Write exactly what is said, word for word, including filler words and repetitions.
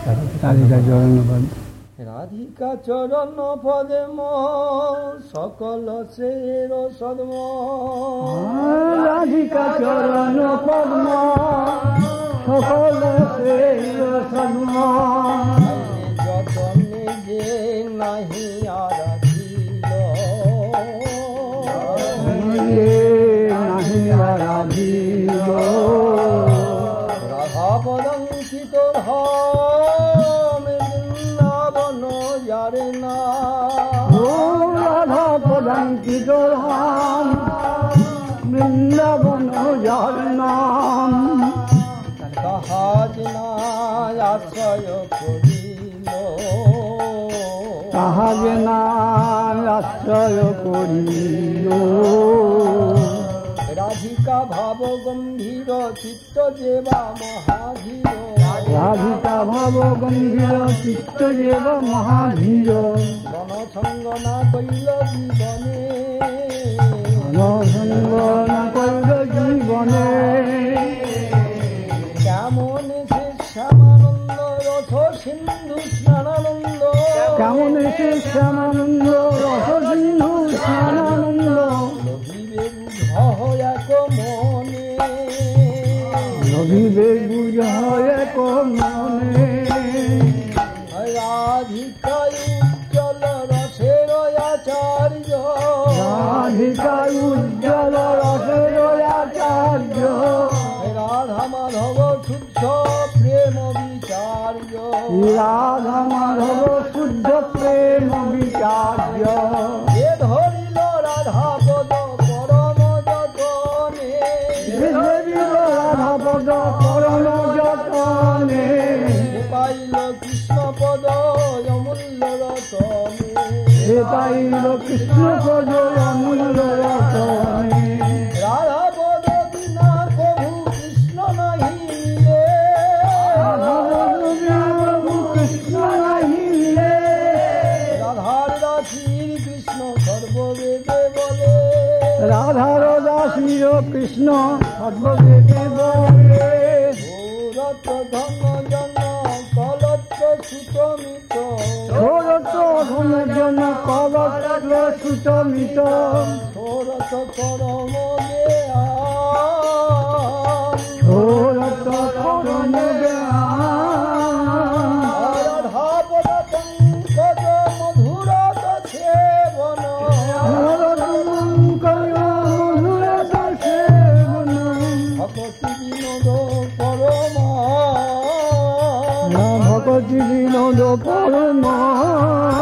রাধিকা চরণ পদ রাধিকা চরণ পদে সকল শ্রের সদ্ম রাধিকা চরণ পদ্ম সকল শ্রের সদ্ম যতনে যে নাহি আরাধিল নাহি আরাধিল রাধা পদঙ্কিত যারে না রাধা পদাঙ্কিত রাম বৃন্দাবন যার নাম তাহাজ না আশ্রয় করিল তাহাজ না আশ্রয় করিল রাধিকা ভাব গম্ভীর চিত্ত যেবা মহাধীর রাধিকা ভাব গম্ভীর চিত্ত যেব মহাধীর মনসঙ্গ না কইল জীবনে মনসঙ্গ না কইল জীবনে কেমন সে শ্যামানন্দ রথ সিন্ধু স্নানানন্দ কেমন সে শ্যামানন্দ রথ সিন্ধু স্নানানন্দ লভিবে বুঝ এক মনে লভিবে বুঝ এক মনে রাধিকা উজ্জ্বল রসের আচার্য রাধিকা উজ্জ্বল রসের আচার্য রাধা মাধব শুদ্ধ প্রেম বিচার্য রাধা মাধব শুদ্ধ প্রেম বিচার্য এ ধরিল রাধা পদ পরম যতনে রাধা পদ পরম যতনে পাইল কৃষ্ণ পদ অমূল্য রতনে পাইল কৃষ্ণ পদ অমূল্য রতনে রাধা পদ বিনা প্রভু কৃষ্ণ নাহি মিলে কৃষ্ণ নাহি রাধার দাসীর কৃষ্ণ সর্ববেদে বলে রাধার দাসীর কৃষ্ণ সর্ববেদে বলে রত ধন জন কলত্র সুতমিত ষোড়শ ধন জন কলত্র সুতমিত ষোড়শ করম দেয়া ষোড়শ করম রাধা পদ পঙ্কজ মধুর সেবন ভগতি বিনোদ পরমা ভগতি বিনোদ পরম